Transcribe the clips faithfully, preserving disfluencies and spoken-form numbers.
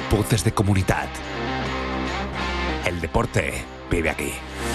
Voces de Comunitat. El deporte vive aquí.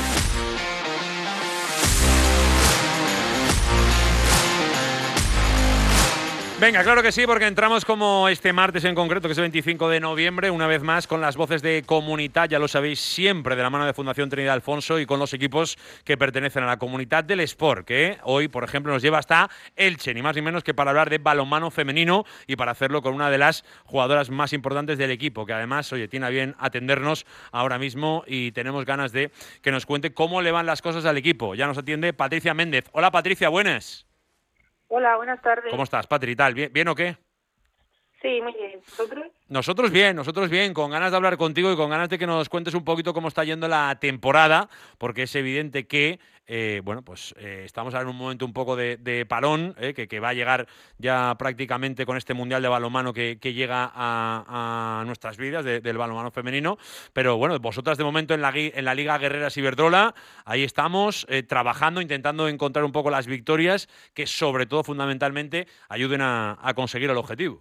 Venga, claro que sí, porque entramos como este martes en concreto, que es el veinticinco de noviembre, una vez más con las voces de Comunitat, ya lo sabéis, siempre de la mano de Fundación Trinidad Alfonso y con los equipos que pertenecen a la Comunitat del Sport, que hoy, por ejemplo, nos lleva hasta Elche, ni más ni menos que para hablar de balonmano femenino y para hacerlo con una de las jugadoras más importantes del equipo, que además, oye, tiene a bien atendernos ahora mismo y tenemos ganas de que nos cuente cómo le van las cosas al equipo. Ya nos atiende Patricia Méndez. Hola, Patricia, buenas. Hola, buenas tardes. ¿Cómo estás, Patri? ¿Tal? ¿Bien, bien o qué? Sí, muy bien. ¿Vosotros? Nosotros bien, nosotros bien, con ganas de hablar contigo y con ganas de que nos cuentes un poquito cómo está yendo la temporada, porque es evidente que, eh, bueno, pues eh, estamos ahora en un momento un poco de, de parón, eh, que, que va a llegar ya prácticamente con este Mundial de Balonmano que, que llega a, a nuestras vidas, de, del balonmano femenino, pero bueno, vosotras de momento en la, en la Liga Guerreras Iberdrola, ahí estamos eh, trabajando, intentando encontrar un poco las victorias que sobre todo, fundamentalmente, ayuden a, a conseguir el objetivo.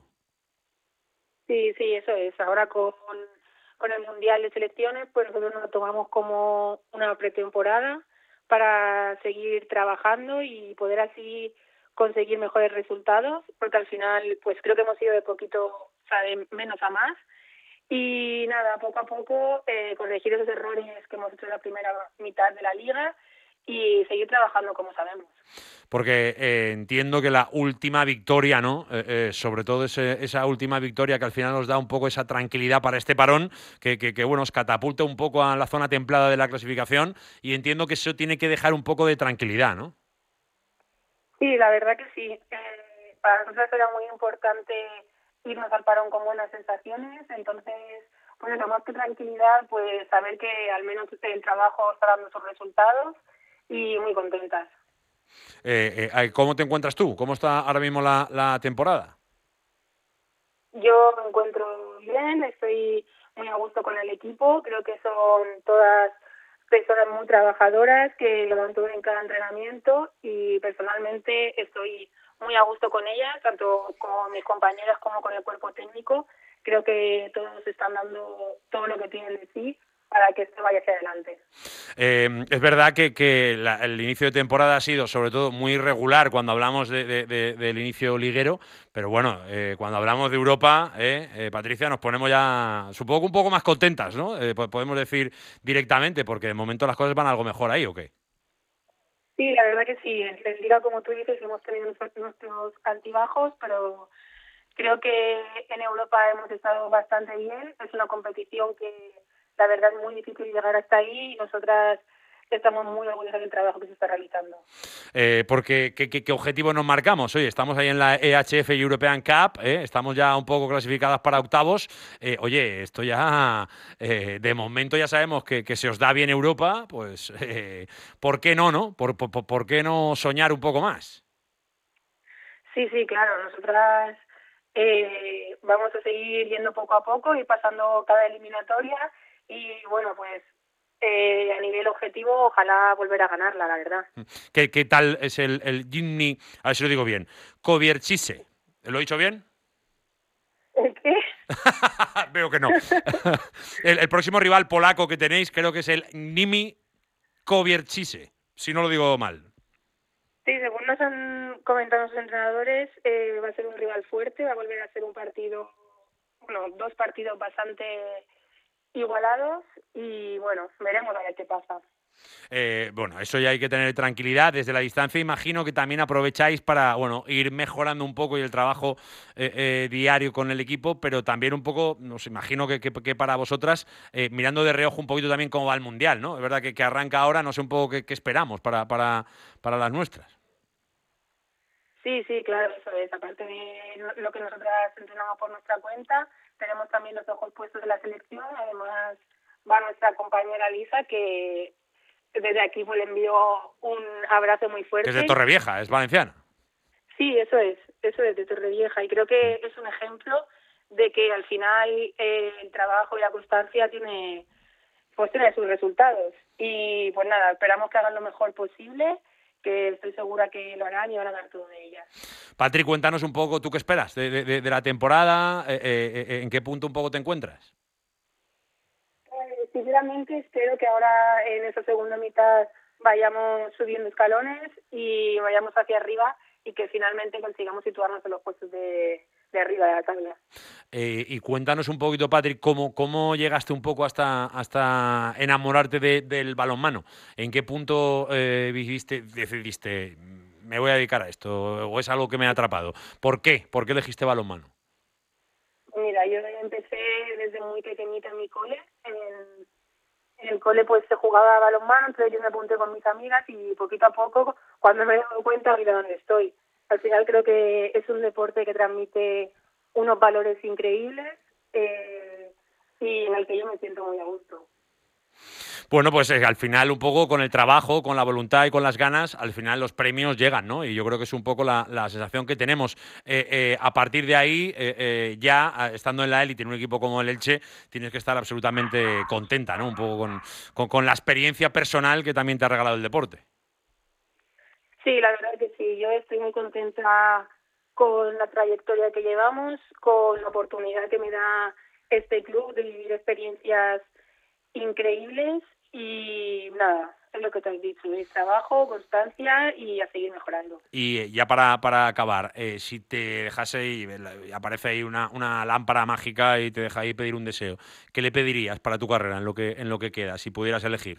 Sí, sí, eso es. Ahora con, con el Mundial de Selecciones, pues nosotros nos lo tomamos como una pretemporada para seguir trabajando y poder así conseguir mejores resultados, porque al final, pues creo que hemos ido de poquito, o sea, de menos a más. Y nada, poco a poco eh, corregir esos errores que hemos hecho en la primera mitad de la liga y seguir trabajando como sabemos. Porque eh, entiendo que la última victoria, ¿no? Eh, eh, sobre todo ese, esa última victoria que al final nos da un poco esa tranquilidad para este parón, que, que, que bueno, os catapulta un poco a la zona templada de la clasificación y entiendo que eso tiene que dejar un poco de tranquilidad, ¿no? Sí, la verdad que sí. Eh, para nosotros era muy importante irnos al parón con buenas sensaciones, entonces, pues eso, más que tranquilidad, pues saber que al menos el trabajo está dando sus resultados y muy contentas. Eh, eh, ¿Cómo te encuentras tú? ¿Cómo está ahora mismo la, la temporada? Yo me encuentro bien, estoy muy a gusto con el equipo, creo que son todas personas muy trabajadoras que lo dan todo en cada entrenamiento y personalmente estoy muy a gusto con ellas, tanto con mis compañeras como con el cuerpo técnico. Creo que todos están dando todo lo que tienen de sí para que esto vaya hacia adelante. Eh, es verdad que, que la, el inicio de temporada ha sido sobre todo muy irregular cuando hablamos de, de, de, del inicio liguero, pero bueno, eh, cuando hablamos de Europa, eh, eh, Patricia, nos ponemos ya, supongo que un poco más contentas, ¿no? Eh, podemos decir directamente, porque de momento las cosas van algo mejor ahí, ¿o qué? Sí, la verdad que sí. En la liga, como tú dices, hemos tenido nuestros altibajos, pero creo que en Europa hemos estado bastante bien. Es una competición que la verdad es muy difícil llegar hasta ahí y nosotras estamos muy orgullosas del trabajo que se está realizando. Eh, porque, ¿qué, qué, ¿qué objetivo nos marcamos? Oye, estamos ahí en la E H F European Cup, ¿eh? Estamos ya un poco clasificadas para octavos. Eh, oye, esto ya, eh, de momento ya sabemos que, que se os da bien Europa, pues, eh, ¿por qué no, no? ¿Por, por, ¿Por qué no soñar un poco más? Sí, sí, claro. Nosotras eh, vamos a seguir yendo poco a poco y pasando cada eliminatoria y, bueno, pues Eh, a nivel objetivo, ojalá volver a ganarla, la verdad. ¿Qué, qué tal es el, el Gimni? A ver si lo digo bien. Kobierczyce. ¿Lo he dicho bien? ¿El qué? Veo que no. el, el próximo rival polaco que tenéis creo que es el Nimi Kobierczyce, si no lo digo mal. Sí, según nos han comentado los entrenadores, eh, va a ser un rival fuerte, va a volver a ser un partido, bueno, dos partidos bastante igualados y bueno, veremos a ver qué pasa. Eh, bueno, eso ya hay que tener tranquilidad desde la distancia. Imagino que también aprovecháis para, bueno, ir mejorando un poco y el trabajo eh, eh, diario con el equipo, pero también un poco, no sé, imagino que, que, que para vosotras, eh, mirando de reojo un poquito también cómo va el Mundial, ¿no? Es verdad que, que arranca ahora, no sé un poco qué, qué esperamos para, para, para las nuestras. Sí, sí, claro, eso es. Aparte de lo que nosotras entrenamos por nuestra cuenta, tenemos también los ojos puestos en la selección. Además, va nuestra compañera Lisa, que desde aquí pues, le envío un abrazo muy fuerte. Que es de Torrevieja, es valenciana. Sí, eso es, eso es de Torrevieja. Y creo que es un ejemplo de que al final eh, el trabajo y la constancia tiene, pues tiene sus resultados. Y pues nada, esperamos que hagan lo mejor posible que estoy segura que lo harán y van a dar todo de ellas. Patri, cuéntanos un poco, ¿tú qué esperas de, de, de la temporada? Eh, eh, ¿En qué punto un poco te encuentras? Eh, sinceramente espero que ahora en esa segunda mitad vayamos subiendo escalones y vayamos hacia arriba y que finalmente consigamos situarnos en los puestos de, de arriba de la tabla. Eh, y cuéntanos un poquito, Patrick, ¿cómo, cómo llegaste un poco hasta, hasta enamorarte de, del balonmano? ¿En qué punto eh, viviste, decidiste, me voy a dedicar a esto, o es algo que me ha atrapado? ¿Por qué? ¿Por qué elegiste balonmano? Mira, yo empecé desde muy pequeñita en mi cole. En, en el cole pues se jugaba balonmano, entonces yo me apunté con mis amigas y poquito a poco, cuando me he dado cuenta, mira dónde estoy. Al final creo que es un deporte que transmite unos valores increíbles eh, y en el que yo me siento muy a gusto. Bueno, pues eh, al final un poco con el trabajo, con la voluntad y con las ganas, al final los premios llegan, ¿no? Y yo creo que es un poco la, la sensación que tenemos. Eh, eh, a partir de ahí, eh, eh, ya estando en la élite, en un equipo como el Elche, tienes que estar absolutamente contenta, ¿no? Un poco con, con, con la experiencia personal que también te ha regalado el deporte. Sí, la verdad que sí. Yo estoy muy contenta con la trayectoria que llevamos, con la oportunidad que me da este club de vivir experiencias increíbles y nada, es lo que te has dicho, es trabajo, constancia y a seguir mejorando. Y ya para, para acabar, eh, si te dejase y aparece ahí una, una lámpara mágica y te deja ahí pedir un deseo, ¿qué le pedirías para tu carrera en lo que, en lo que queda, si pudieras elegir?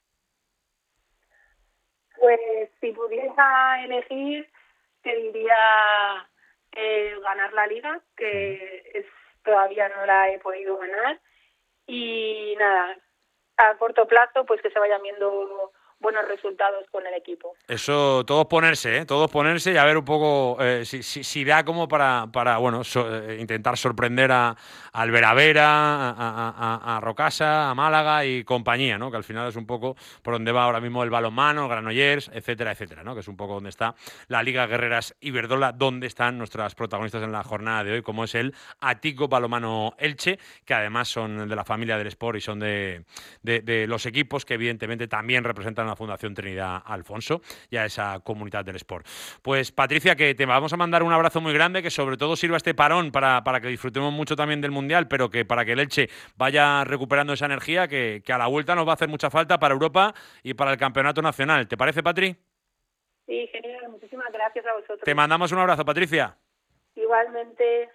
Pues si pudiera elegir, te diría eh, ganar la Liga, que es, todavía no la he podido ganar. Y nada, a corto plazo, pues que se vayan viendo buenos resultados con el equipo. Eso, todos ponerse, ¿eh? Todos ponerse y a ver un poco eh, si, si, si da como para, para bueno, so, eh, intentar sorprender a, a Alveravera, a, a, a, a Rocasa, a Málaga y compañía, ¿no? Que al final es un poco por donde va ahora mismo el balonmano, el Granollers, etcétera, etcétera, ¿no? Que es un poco donde está la Liga Guerreras Iberdrola, donde están nuestras protagonistas en la jornada de hoy, como es el Atico Balonmano Elche, que además son de la familia del Sport y son de, de, de los equipos que evidentemente también representan a la Fundación Trinidad Alfonso y a esa comunidad del Sport. Pues Patricia, que te vamos a mandar un abrazo muy grande, que sobre todo sirva este parón para, para que disfrutemos mucho también del Mundial, pero que para que el Elche vaya recuperando esa energía que, que a la vuelta nos va a hacer mucha falta para Europa y para el Campeonato Nacional. ¿Te parece, Patri? Sí, genial. Muchísimas gracias a vosotros. Te mandamos un abrazo, Patricia. Igualmente.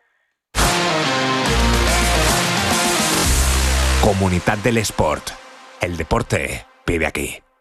Comunidad del Sport. El deporte vive aquí.